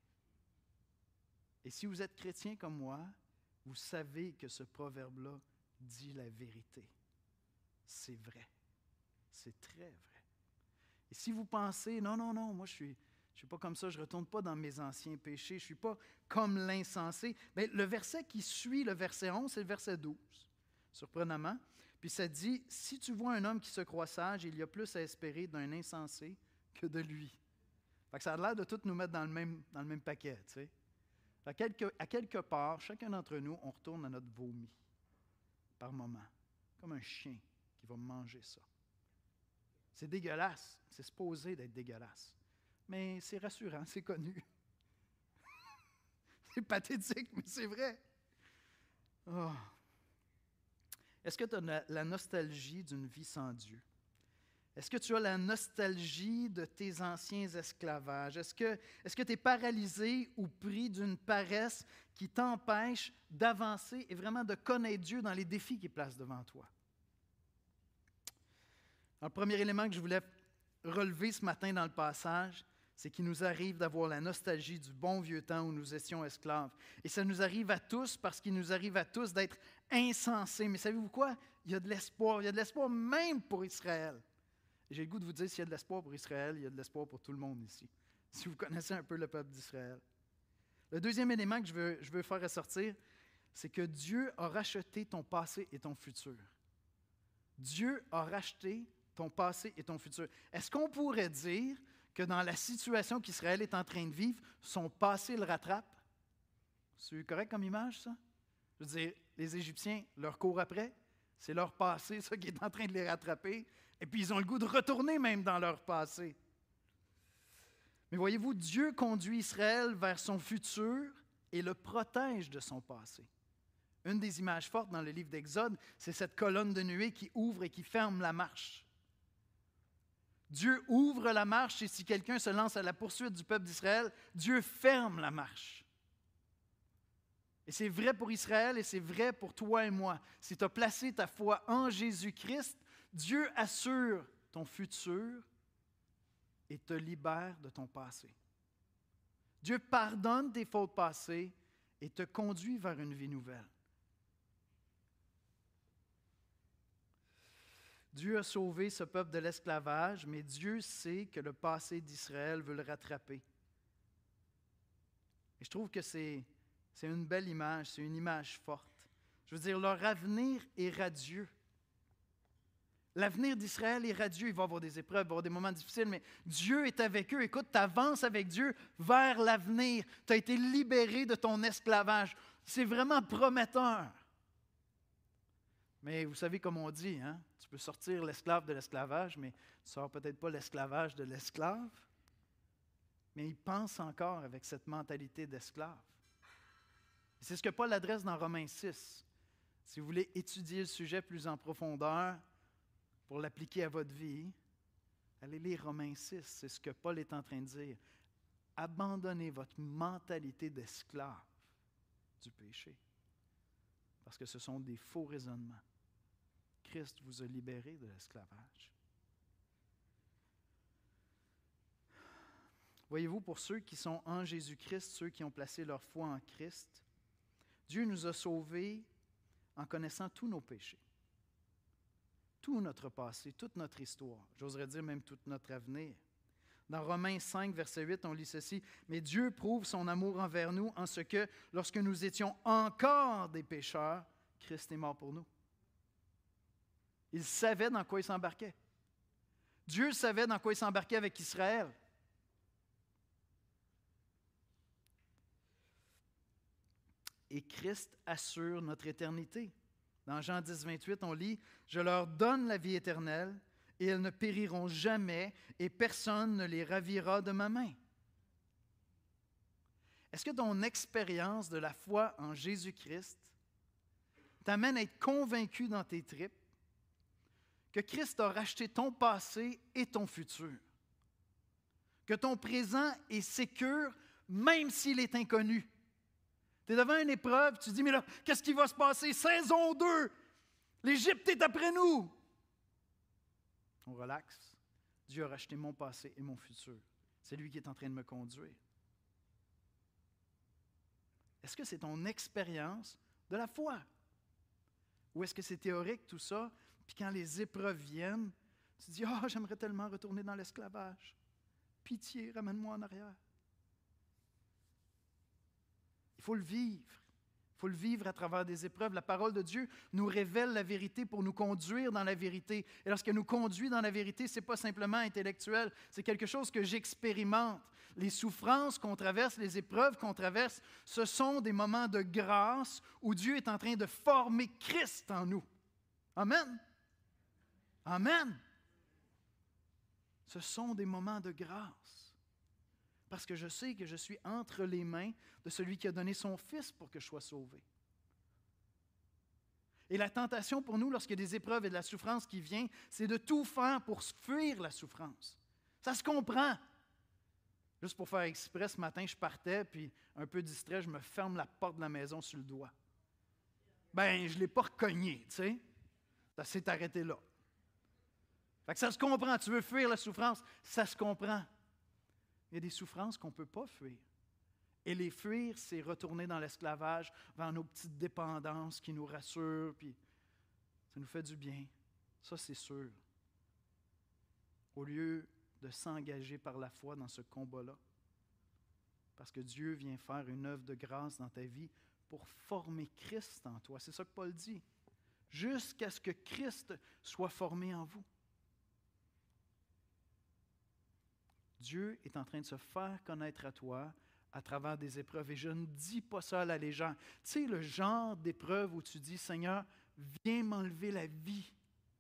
Et si vous êtes chrétien comme moi, vous savez que ce proverbe-là dit la vérité. C'est vrai. C'est très vrai. Et si vous pensez, non, non, non, moi je suis, je suis pas comme ça, je ne retourne pas dans mes anciens péchés, je ne suis pas comme l'insensé, bien, le verset qui suit le verset onze, c'est le verset douze. Surprenamment. Puis ça dit, si tu vois un homme qui se croit sage, il y a plus à espérer d'un insensé que de lui. Fait que ça a l'air de tout nous mettre dans le même, dans le même paquet. Tu sais. À, quelque, à quelque part, chacun d'entre nous, on retourne à notre vomi par moment, comme un chien qui va manger ça. C'est dégueulasse, c'est supposé d'être dégueulasse, mais c'est rassurant, c'est connu. C'est pathétique, mais c'est vrai. Oh. Est-ce que tu as la nostalgie d'une vie sans Dieu? Est-ce que tu as la nostalgie de tes anciens esclavages? Est-ce que, est-ce que tu es paralysé ou pris d'une paresse qui t'empêche d'avancer et vraiment de connaître Dieu dans les défis qu'il place devant toi? Alors, le premier élément que je voulais relever ce matin dans le passage, c'est qu'il nous arrive d'avoir la nostalgie du bon vieux temps où nous étions esclaves. Et ça nous arrive à tous parce qu'il nous arrive à tous d'être insensés. Mais savez-vous quoi? Il y a de l'espoir. Il y a de l'espoir même pour Israël. Et j'ai le goût de vous dire, s'il y a de l'espoir pour Israël, il y a de l'espoir pour tout le monde ici. Si vous connaissez un peu le peuple d'Israël. Le deuxième élément que je veux, je veux faire ressortir, c'est que Dieu a racheté ton passé et ton futur. Dieu a racheté ton passé et ton futur. Est-ce qu'on pourrait dire que dans la situation qu'Israël est en train de vivre, son passé le rattrape? C'est correct comme image, ça? Je veux dire, les Égyptiens leur courent après. C'est leur passé, ça, qui est en train de les rattraper. Et puis, ils ont le goût de retourner même dans leur passé. Mais voyez-vous, Dieu conduit Israël vers son futur et le protège de son passé. Une des images fortes dans le livre d'Exode, c'est cette colonne de nuée qui ouvre et qui ferme la marche. Dieu ouvre la marche et si quelqu'un se lance à la poursuite du peuple d'Israël, Dieu ferme la marche. Et c'est vrai pour Israël et c'est vrai pour toi et moi. Si tu as placé ta foi en Jésus-Christ, Dieu assure ton futur et te libère de ton passé. Dieu pardonne tes fautes passées et te conduit vers une vie nouvelle. Dieu a sauvé ce peuple de l'esclavage, mais Dieu sait que le passé d'Israël veut le rattraper. Et je trouve que c'est, c'est une belle image, c'est une image forte. Je veux dire, leur avenir est radieux. L'avenir d'Israël est radieux. Il va y avoir des épreuves, il va y avoir des moments difficiles, mais Dieu est avec eux. Écoute, tu avances avec Dieu vers l'avenir. Tu as été libéré de ton esclavage. C'est vraiment prometteur. Mais vous savez comme on dit, hein? Tu peux sortir l'esclave de l'esclavage, mais tu ne sors peut-être pas l'esclavage de l'esclave. Mais ils pensent encore avec cette mentalité d'esclave. Et c'est ce que Paul adresse dans Romains six. Si vous voulez étudier le sujet plus en profondeur pour l'appliquer à votre vie, allez lire Romains six. C'est ce que Paul est en train de dire. Abandonnez votre mentalité d'esclave du péché. Parce que ce sont des faux raisonnements. Christ vous a libéré de l'esclavage. Voyez-vous, pour ceux qui sont en Jésus-Christ, ceux qui ont placé leur foi en Christ, Dieu nous a sauvés en connaissant tous nos péchés, tout notre passé, toute notre histoire, j'oserais dire même tout notre avenir. Dans Romains cinq, verset huit, on lit ceci, « Mais Dieu prouve son amour envers nous en ce que, lorsque nous étions encore des pécheurs, Christ est mort pour nous. » Il savait dans quoi il s'embarquait. Dieu savait dans quoi il s'embarquait avec Israël. Et Christ assure notre éternité. Dans Jean dix, vingt-huit, on lit « Je leur donne la vie éternelle, et elles ne périront jamais, et personne ne les ravira de ma main. » Est-ce que ton expérience de la foi en Jésus-Christ t'amène à être convaincu dans tes tripes que Christ a racheté ton passé et ton futur? Que ton présent est sécure, même s'il est inconnu. Tu es devant une épreuve, tu te dis, mais là, qu'est-ce qui va se passer? Saison deux, l'Égypte est après nous. On relaxe. Dieu a racheté mon passé et mon futur. C'est lui qui est en train de me conduire. Est-ce que c'est ton expérience de la foi? Ou est-ce que c'est théorique tout ça? Puis quand les épreuves viennent, tu te dis, ah, oh, j'aimerais tellement retourner dans l'esclavage. Pitié, ramène-moi en arrière. Il faut le vivre. Il faut le vivre à travers des épreuves. La parole de Dieu nous révèle la vérité pour nous conduire dans la vérité. Et lorsqu'elle nous conduit dans la vérité, ce n'est pas simplement intellectuel, c'est quelque chose que j'expérimente. Les souffrances qu'on traverse, les épreuves qu'on traverse, ce sont des moments de grâce où Dieu est en train de former Christ en nous. Amen. Amen. Ce sont des moments de grâce. Parce que je sais que je suis entre les mains de celui qui a donné son Fils pour que je sois sauvé. Et la tentation pour nous, lorsqu'il y a des épreuves et de la souffrance qui vient, c'est de tout faire pour fuir la souffrance. Ça se comprend. Juste pour faire exprès, ce matin, je partais, puis un peu distrait, je me ferme la porte de la maison sur le doigt. Ben, je ne l'ai pas recogné, tu sais. Ça s'est arrêté là. Fait que ça se comprend. Tu veux fuir la souffrance, ça se comprend. Il y a des souffrances qu'on ne peut pas fuir. Et les fuir, c'est retourner dans l'esclavage, vers nos petites dépendances qui nous rassurent, puis ça nous fait du bien. Ça, c'est sûr. Au lieu de s'engager par la foi dans ce combat-là, parce que Dieu vient faire une œuvre de grâce dans ta vie pour former Christ en toi. C'est ça que Paul dit. Jusqu'à ce que Christ soit formé en vous. Dieu est en train de se faire connaître à toi à travers des épreuves. Et je ne dis pas ça à la légère. Tu sais, le genre d'épreuve où tu dis, Seigneur, viens m'enlever la vie.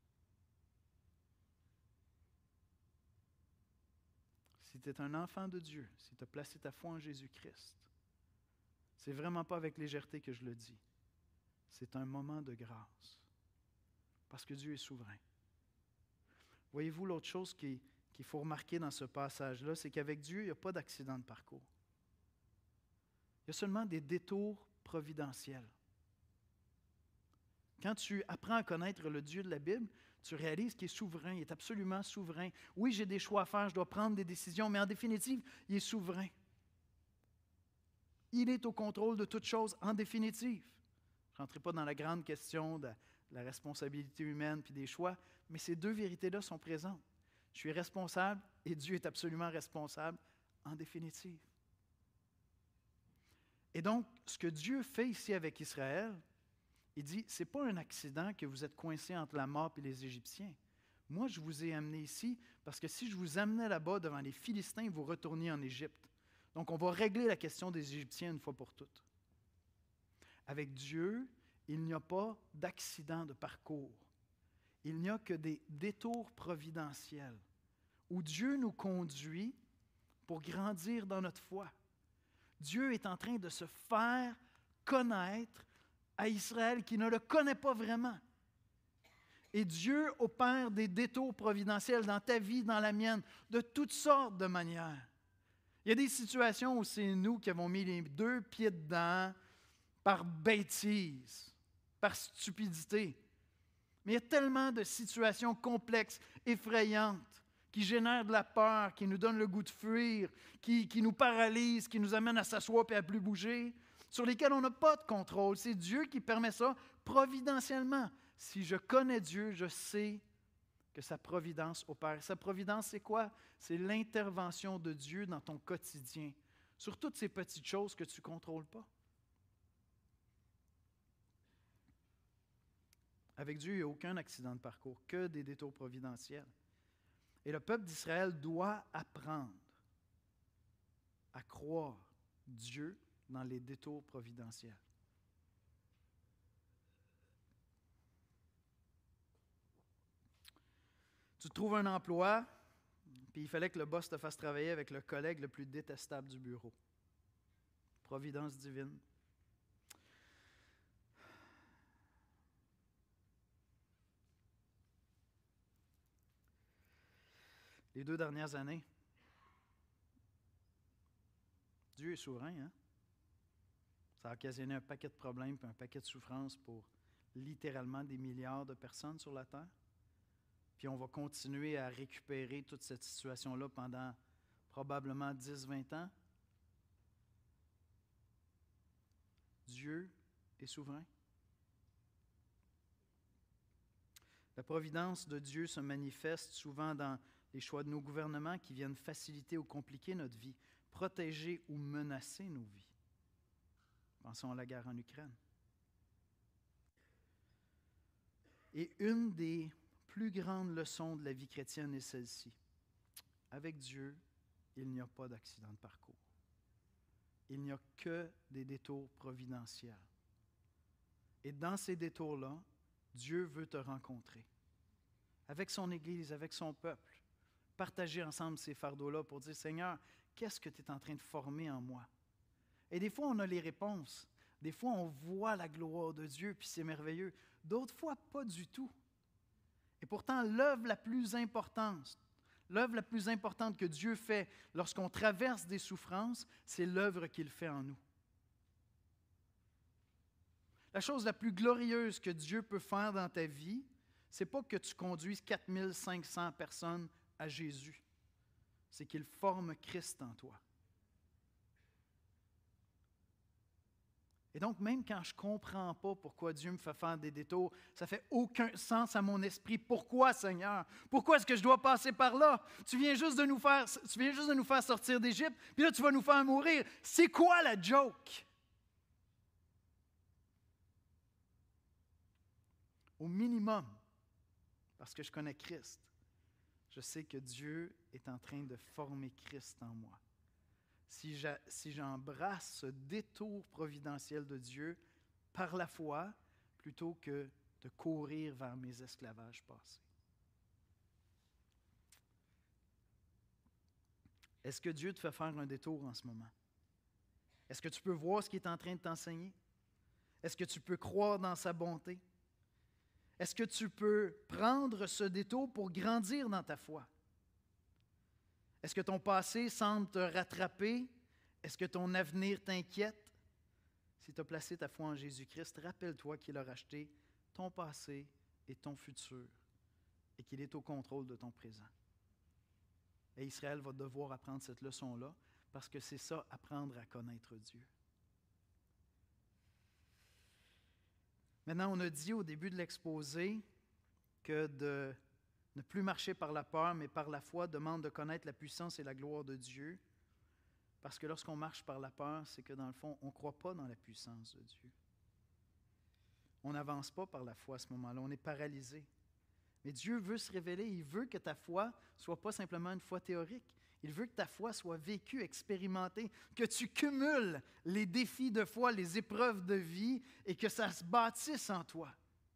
Si tu es un enfant de Dieu, si tu as placé ta foi en Jésus-Christ, c'est vraiment pas avec légèreté que je le dis. C'est un moment de grâce. Parce que Dieu est souverain. Voyez-vous l'autre chose qui, qu'il faut remarquer dans ce passage-là, c'est qu'avec Dieu, il n'y a pas d'accident de parcours. Il y a seulement des détours providentiels. Quand tu apprends à connaître le Dieu de la Bible, tu réalises qu'il est souverain, il est absolument souverain. Oui, j'ai des choix à faire, je dois prendre des décisions, mais en définitive, il est souverain. Il est au contrôle de toutes choses, en définitive. Je ne rentrerai pas dans la grande question de la responsabilité humaine puis des choix, mais ces deux vérités-là sont présentes. Je suis responsable et Dieu est absolument responsable, en définitive. Et donc, ce que Dieu fait ici avec Israël, il dit, ce n'est pas un accident que vous êtes coincés entre la mort et les Égyptiens. Moi, je vous ai amené ici parce que si je vous amenais là-bas devant les Philistins, vous retourniez en Égypte. Donc, on va régler la question des Égyptiens une fois pour toutes. Avec Dieu, il n'y a pas d'accident de parcours. Il n'y a que des détours providentiels où Dieu nous conduit pour grandir dans notre foi. Dieu est en train de se faire connaître à Israël qui ne le connaît pas vraiment. Et Dieu opère des détours providentiels dans ta vie, dans la mienne, de toutes sortes de manières. Il y a des situations où c'est nous qui avons mis les deux pieds dedans par bêtise, par stupidité. Mais il y a tellement de situations complexes, effrayantes, qui génèrent de la peur, qui nous donnent le goût de fuir, qui, qui nous paralysent, qui nous amènent à s'asseoir et à ne plus bouger, sur lesquelles on n'a pas de contrôle. C'est Dieu qui permet ça providentiellement. Si je connais Dieu, je sais que sa providence opère. Sa providence, c'est quoi? C'est l'intervention de Dieu dans ton quotidien, sur toutes ces petites choses que tu ne contrôles pas. Avec Dieu, il n'y a aucun accident de parcours, que des détours providentiels. Et le peuple d'Israël doit apprendre à croire Dieu dans les détours providentiels. Tu te trouves un emploi, puis il fallait que le boss te fasse travailler avec le collègue le plus détestable du bureau. Providence divine. Les deux dernières années, Dieu est souverain, hein? Ça a occasionné un paquet de problèmes et un paquet de souffrances pour littéralement des milliards de personnes sur la terre. Puis on va continuer à récupérer toute cette situation-là pendant probablement dix à vingt ans. Dieu est souverain. La providence de Dieu se manifeste souvent dans les choix de nos gouvernements qui viennent faciliter ou compliquer notre vie, protéger ou menacer nos vies. Pensons à la guerre en Ukraine. Et une des plus grandes leçons de la vie chrétienne est celle-ci. Avec Dieu, il n'y a pas d'accident de parcours. Il n'y a que des détours providentiels. Et dans ces détours-là, Dieu veut te rencontrer. Avec son Église, avec son peuple. Partager ensemble ces fardeaux-là pour dire, Seigneur, qu'est-ce que tu es en train de former en moi? Et des fois, on a les réponses. Des fois, on voit la gloire de Dieu, puis c'est merveilleux. D'autres fois, pas du tout. Et pourtant, l'œuvre la plus importante, l'œuvre la plus importante que Dieu fait lorsqu'on traverse des souffrances, c'est l'œuvre qu'il fait en nous. La chose la plus glorieuse que Dieu peut faire dans ta vie, c'est pas que tu conduises quatre mille cinq cents personnes à Jésus. C'est qu'il forme Christ en toi. Et donc, même quand je ne comprends pas pourquoi Dieu me fait faire des détours, ça ne fait aucun sens à mon esprit. Pourquoi, Seigneur? Pourquoi est-ce que je dois passer par là? Tu viens juste de nous faire, tu viens juste de nous faire sortir d'Égypte, puis là, tu vas nous faire mourir. C'est quoi la joke? Au minimum, parce que je connais Christ, je sais que Dieu est en train de former Christ en moi. Si, j'a, si j'embrasse ce détour providentiel de Dieu par la foi, plutôt que de courir vers mes esclavages passés. Est-ce que Dieu te fait faire un détour en ce moment? Est-ce que tu peux voir ce qu'il est en train de t'enseigner? Est-ce que tu peux croire dans sa bonté? Est-ce que tu peux prendre ce détour pour grandir dans ta foi? Est-ce que ton passé semble te rattraper? Est-ce que ton avenir t'inquiète? Si tu as placé ta foi en Jésus-Christ, rappelle-toi qu'il a racheté ton passé et ton futur et qu'il est au contrôle de ton présent. Et Israël va devoir apprendre cette leçon-là parce que c'est ça, apprendre à connaître Dieu. Maintenant, on a dit au début de l'exposé que de ne plus marcher par la peur, mais par la foi, demande de connaître la puissance et la gloire de Dieu. Parce que lorsqu'on marche par la peur, c'est que dans le fond, on ne croit pas dans la puissance de Dieu. On n'avance pas par la foi à ce moment-là, on est paralysé. Mais Dieu veut se révéler, il veut que ta foi ne soit pas simplement une foi théorique. Il veut que ta foi soit vécue, expérimentée, que tu cumules les défis de foi, les épreuves de vie et que ça se bâtisse en toi.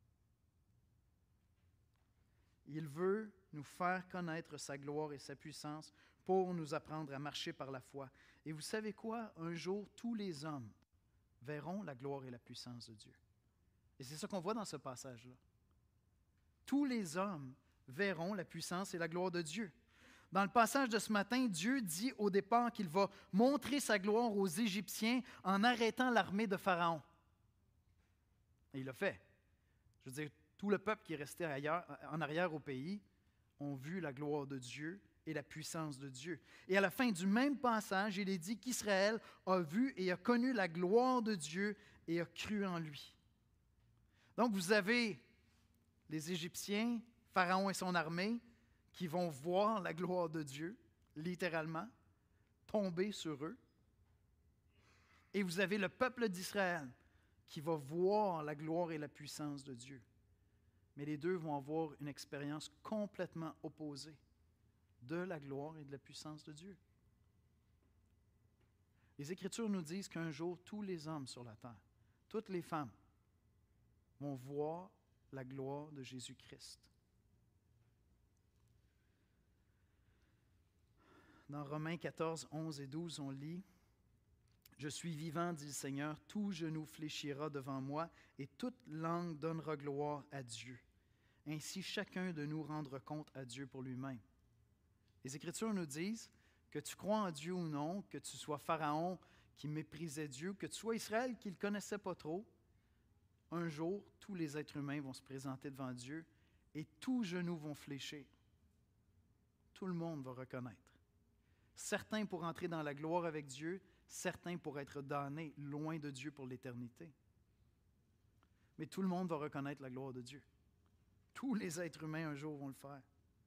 Il veut nous faire connaître sa gloire et sa puissance pour nous apprendre à marcher par la foi. Et vous savez quoi? Un jour, tous les hommes verront la gloire et la puissance de Dieu. Et c'est ça qu'on voit dans ce passage-là. Tous les hommes verront la puissance et la gloire de Dieu. Dans le passage de ce matin, Dieu dit au départ qu'il va montrer sa gloire aux Égyptiens en arrêtant l'armée de Pharaon. Et il l'a fait. Je veux dire, tout le peuple qui est resté ailleurs, en arrière au pays ont vu la gloire de Dieu et la puissance de Dieu. Et à la fin du même passage, il est dit qu'Israël a vu et a connu la gloire de Dieu et a cru en lui. Donc vous avez les Égyptiens, Pharaon et son armée, qui vont voir la gloire de Dieu, littéralement, tomber sur eux. Et vous avez le peuple d'Israël qui va voir la gloire et la puissance de Dieu. Mais les deux vont avoir une expérience complètement opposée de la gloire et de la puissance de Dieu. Les Écritures nous disent qu'un jour, tous les hommes sur la terre, toutes les femmes, vont voir la gloire de Jésus-Christ. Dans Romains quatorze, onze et douze, on lit « Je suis vivant, dit le Seigneur, tout genou fléchira devant moi et toute langue donnera gloire à Dieu. Ainsi, chacun de nous rendra compte à Dieu pour lui-même. » Les Écritures nous disent que tu crois en Dieu ou non, que tu sois Pharaon qui méprisait Dieu, que tu sois Israël qui ne le connaissait pas trop, un jour, tous les êtres humains vont se présenter devant Dieu et tous genoux vont fléchir. Tout le monde va reconnaître. Certains pour entrer dans la gloire avec Dieu, certains pour être damnés loin de Dieu pour l'éternité. Mais tout le monde va reconnaître la gloire de Dieu. Tous les êtres humains un jour vont le faire.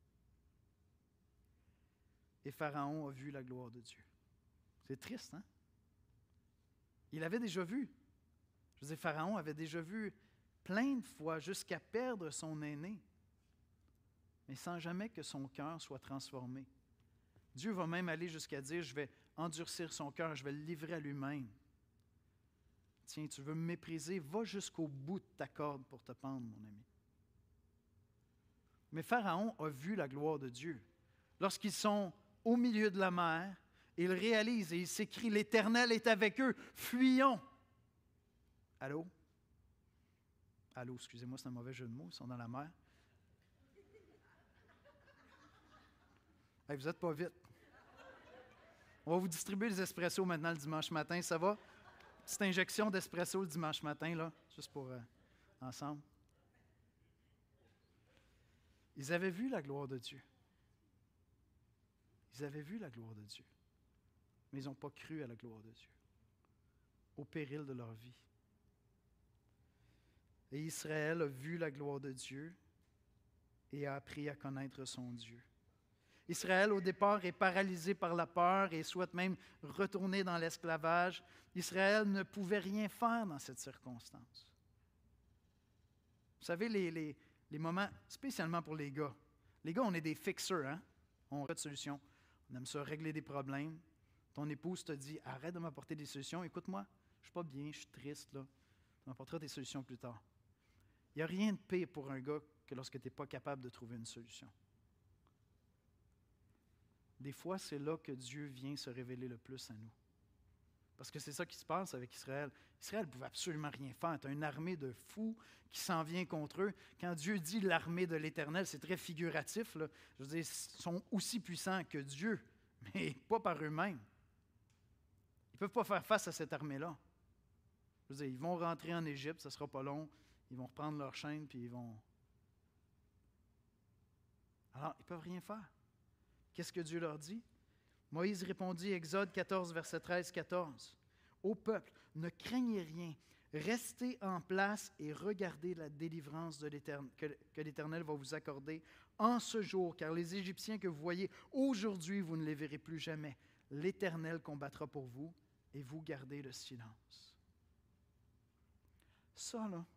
Et Pharaon a vu la gloire de Dieu. C'est triste, hein? Il avait déjà vu. Je veux dire, Pharaon avait déjà vu plein de fois jusqu'à perdre son aîné, mais sans jamais que son cœur soit transformé. Dieu va même aller jusqu'à dire, je vais endurcir son cœur, je vais le livrer à lui-même. Tiens, tu veux me mépriser, va jusqu'au bout de ta corde pour te pendre, mon ami. Mais Pharaon a vu la gloire de Dieu. Lorsqu'ils sont au milieu de la mer, il réalise et il s'écrie, l'Éternel est avec eux, fuyons. Allô? Allô, excusez-moi, c'est un mauvais jeu de mots, ils sont dans la mer. Hey, vous n'êtes pas vite. On va vous distribuer les espressos maintenant le dimanche matin, ça va? Petite injection d'espresso le dimanche matin, là, juste pour euh, ensemble. Ils avaient vu la gloire de Dieu. Ils avaient vu la gloire de Dieu. Mais ils n'ont pas cru à la gloire de Dieu, au péril de leur vie. Et Israël a vu la gloire de Dieu et a appris à connaître son Dieu. Israël, au départ, est paralysé par la peur et souhaite même retourner dans l'esclavage. Israël ne pouvait rien faire dans cette circonstance. Vous savez, les, les, les moments, spécialement pour les gars, les gars, on est des fixeurs, hein? On n'a pas de solution. On aime ça régler des problèmes. Ton épouse te dit, arrête de m'apporter des solutions. Écoute-moi, je ne suis pas bien, je suis triste, là. Tu m'apporteras des solutions plus tard. Il n'y a rien de pire pour un gars que lorsque tu n'es pas capable de trouver une solution. Des fois, c'est là que Dieu vient se révéler le plus à nous. Parce que c'est ça qui se passe avec Israël. Israël ne pouvait absolument rien faire. Tu as une armée de fous qui s'en vient contre eux. Quand Dieu dit l'armée de l'Éternel, c'est très figuratif, là. Je veux dire, ils sont aussi puissants que Dieu mais pas par eux-mêmes. Ils ne peuvent pas faire face à cette armée-là. Je veux dire, ils vont rentrer en Égypte, ça ne sera pas long. Ils vont reprendre leur chaîne, puis ils vont... Alors, ils ne peuvent rien faire. Qu'est-ce que Dieu leur dit? Moïse répondit, Exode quatorze, verset treize, quatorze. « Ô peuple, ne craignez rien, restez en place et regardez la délivrance de l'Éternel, que, que l'Éternel va vous accorder en ce jour, car les Égyptiens que vous voyez aujourd'hui, vous ne les verrez plus jamais. L'Éternel combattra pour vous et vous gardez le silence. » Ça, là,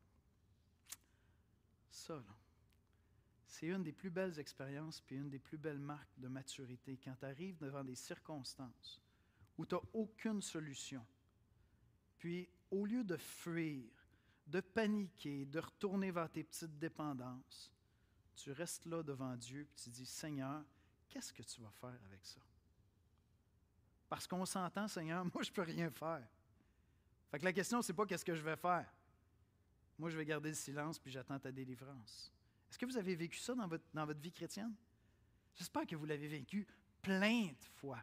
ça, là, c'est une des plus belles expériences puis une des plus belles marques de maturité quand tu arrives devant des circonstances où tu n'as aucune solution. Puis, au lieu de fuir, de paniquer, de retourner vers tes petites dépendances, tu restes là devant Dieu et tu dis, Seigneur, qu'est-ce que tu vas faire avec ça? Parce qu'on s'entend, Seigneur, moi, je ne peux rien faire. Fait que la question, ce n'est pas qu'est-ce que je vais faire. Moi, je vais garder le silence puis j'attends ta délivrance. Est-ce que vous avez vécu ça dans votre, dans votre vie chrétienne? J'espère que vous l'avez vécu plein de fois.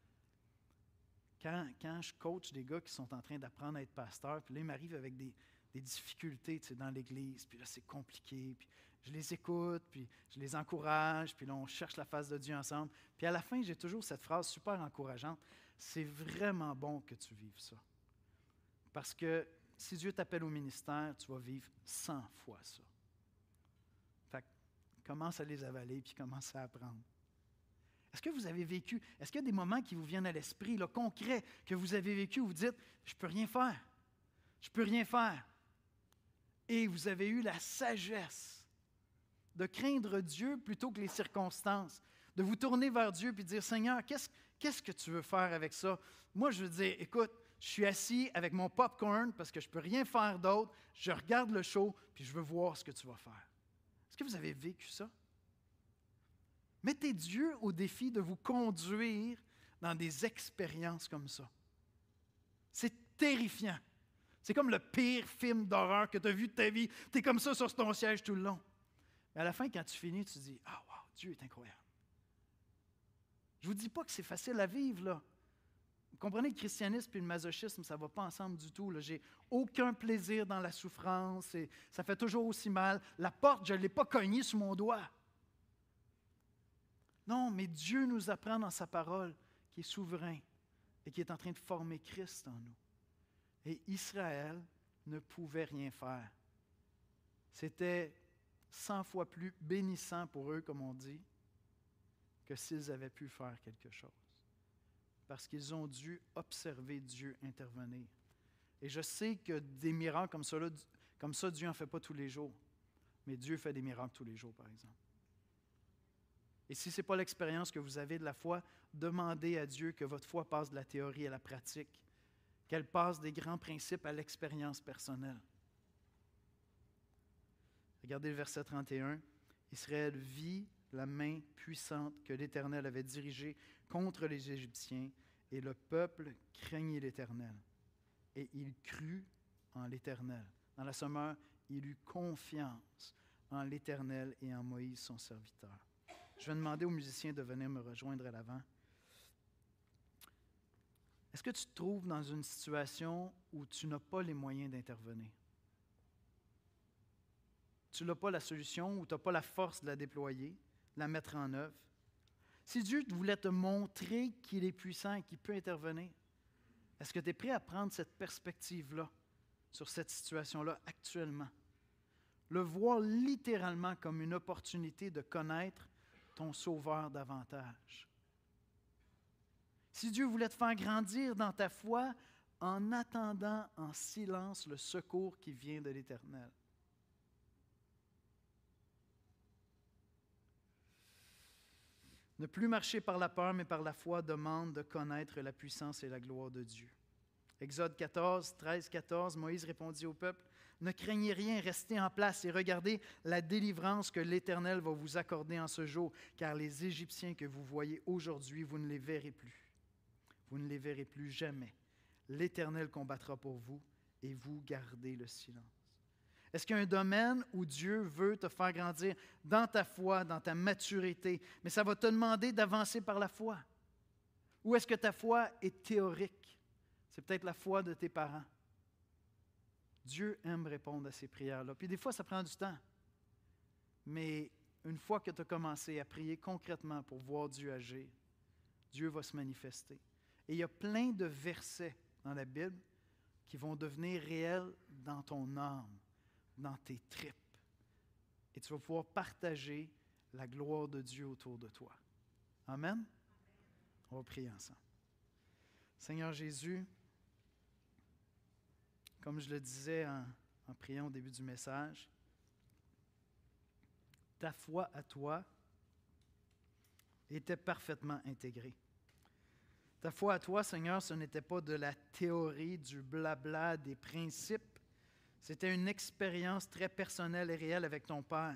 Quand, quand je coach des gars qui sont en train d'apprendre à être pasteurs, puis là, ils m'arrivent avec des, des difficultés, tu sais, dans l'Église, puis là, c'est compliqué, puis je les écoute, puis je les encourage, puis là, on cherche la face de Dieu ensemble. Puis à la fin, j'ai toujours cette phrase super encourageante. C'est vraiment bon que tu vives ça. Parce que si Dieu t'appelle au ministère, tu vas vivre cent fois ça. Fait que commence à les avaler, puis commence à apprendre. Est-ce que vous avez vécu, est-ce qu'il y a des moments qui vous viennent à l'esprit, là, concrets, que vous avez vécu, où vous dites, je ne peux rien faire, je ne peux rien faire. Et vous avez eu la sagesse de craindre Dieu plutôt que les circonstances, de vous tourner vers Dieu et de dire, Seigneur, qu'est-ce, qu'est-ce que tu veux faire avec ça? Moi, je veux dire, écoute, je suis assis avec mon popcorn parce que je ne peux rien faire d'autre, je regarde le show, puis je veux voir ce que tu vas faire. Est-ce que vous avez vécu ça? Mettez Dieu au défi de vous conduire dans des expériences comme ça. C'est terrifiant. C'est comme le pire film d'horreur que tu as vu de ta vie. Tu es comme ça sur ton siège tout le long. Mais à la fin, quand tu finis, tu te dis, ah, wow, Dieu est incroyable. Je ne vous dis pas que c'est facile à vivre, là. Vous comprenez, le christianisme et le masochisme, ça ne va pas ensemble du tout. Je n'ai aucun plaisir dans la souffrance. Et ça fait toujours aussi mal. La porte, je ne l'ai pas cognée sur mon doigt. Non, mais Dieu nous apprend dans sa parole qu'il est souverain et qu'il est en train de former Christ en nous. Et Israël ne pouvait rien faire. C'était cent fois plus bénissant pour eux, comme on dit, que s'ils avaient pu faire quelque chose. Parce qu'ils ont dû observer Dieu intervenir. Et je sais que des miracles comme ça, comme ça, Dieu n'en fait pas tous les jours. Mais Dieu fait des miracles tous les jours, par exemple. Et si ce n'est pas l'expérience que vous avez de la foi, demandez à Dieu que votre foi passe de la théorie à la pratique, qu'elle passe des grands principes à l'expérience personnelle. Regardez le verset trente et un. Israël vit la main puissante que l'Éternel avait dirigée contre les Égyptiens, et le peuple craignit l'Éternel. Et il crut en l'Éternel. Dans la Sommeur, il eut confiance en l'Éternel et en Moïse, son serviteur. Je vais demander aux musiciens de venir me rejoindre à l'avant. Est-ce que tu te trouves dans une situation où tu n'as pas les moyens d'intervenir? Tu n'as pas la solution ou tu n'as pas la force de la déployer, de la mettre en œuvre? Si Dieu voulait te montrer qu'il est puissant et qu'il peut intervenir, est-ce que tu es prêt à prendre cette perspective-là sur cette situation-là actuellement? Le voir littéralement comme une opportunité de connaître ton Sauveur davantage. Si Dieu voulait te faire grandir dans ta foi en attendant en silence le secours qui vient de l'Éternel. Ne plus marcher par la peur, mais par la foi demande de connaître la puissance et la gloire de Dieu. Exode quatorze, treize, quatorze, Moïse répondit au peuple, « Ne craignez rien, restez en place et regardez la délivrance que l'Éternel va vous accorder en ce jour, car les Égyptiens que vous voyez aujourd'hui, vous ne les verrez plus. Vous ne les verrez plus jamais. L'Éternel combattra pour vous et vous gardez le silence. » Est-ce qu'il y a un domaine où Dieu veut te faire grandir dans ta foi, dans ta maturité, mais ça va te demander d'avancer par la foi? Ou est-ce que ta foi est théorique? C'est peut-être la foi de tes parents. Dieu aime répondre à ces prières-là. Puis des fois, ça prend du temps. Mais une fois que tu as commencé à prier concrètement pour voir Dieu agir, Dieu va se manifester. Et il y a plein de versets dans la Bible qui vont devenir réels dans ton âme, dans tes tripes. Et tu vas pouvoir partager la gloire de Dieu autour de toi. Amen? On va prier ensemble. Seigneur Jésus, comme je le disais en, en priant au début du message, ta foi à toi était parfaitement intégrée. Ta foi à toi, Seigneur, ce n'était pas de la théorie, du blabla, des principes. C'était une expérience très personnelle et réelle avec ton Père.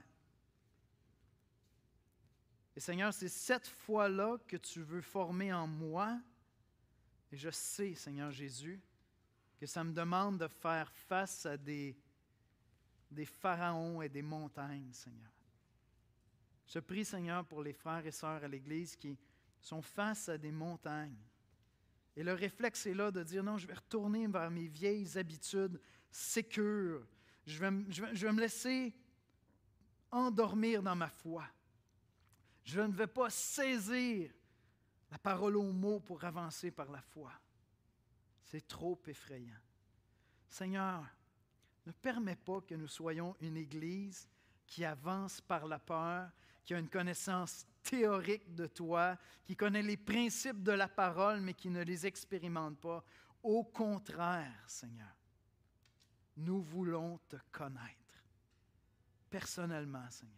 Et Seigneur, c'est cette foi-là que tu veux former en moi. Et je sais, Seigneur Jésus, que ça me demande de faire face à des, des pharaons et des montagnes, Seigneur. Je prie, Seigneur, pour les frères et sœurs à l'Église qui sont face à des montagnes. Et le réflexe est là de dire, non, je vais retourner vers mes vieilles habitudes sécures. Je vais, je vais, je vais me laisser endormir dans ma foi. Je ne vais pas saisir la parole au mot pour avancer par la foi. C'est trop effrayant. Seigneur, ne permets pas que nous soyons une Église qui avance par la peur, qui a une connaissance théorique de toi, qui connaît les principes de la parole, mais qui ne les expérimente pas. Au contraire, Seigneur, nous voulons te connaître personnellement, Seigneur.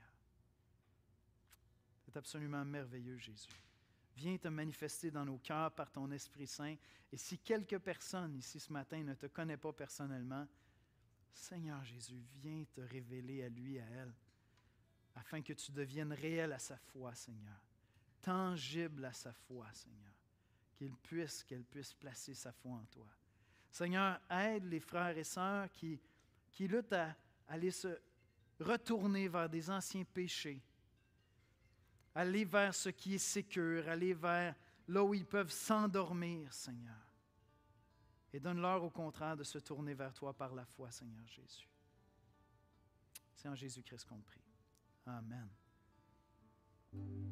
C'est absolument merveilleux, Jésus. Viens te manifester dans nos cœurs par ton Esprit Saint. Et si quelques personnes ici ce matin ne te connaissent pas personnellement, Seigneur Jésus, viens te révéler à lui, à elle, afin que tu deviennes réel à sa foi, Seigneur, tangible à sa foi, Seigneur, qu'il puisse, qu'elle puisse placer sa foi en toi. Seigneur, aide les frères et sœurs qui, qui luttent à, à aller se retourner vers des anciens péchés, aller vers ce qui est sécure, aller vers là où ils peuvent s'endormir, Seigneur. Et donne-leur au contraire de se tourner vers toi par la foi, Seigneur Jésus. C'est en Jésus-Christ qu'on prie. Amen.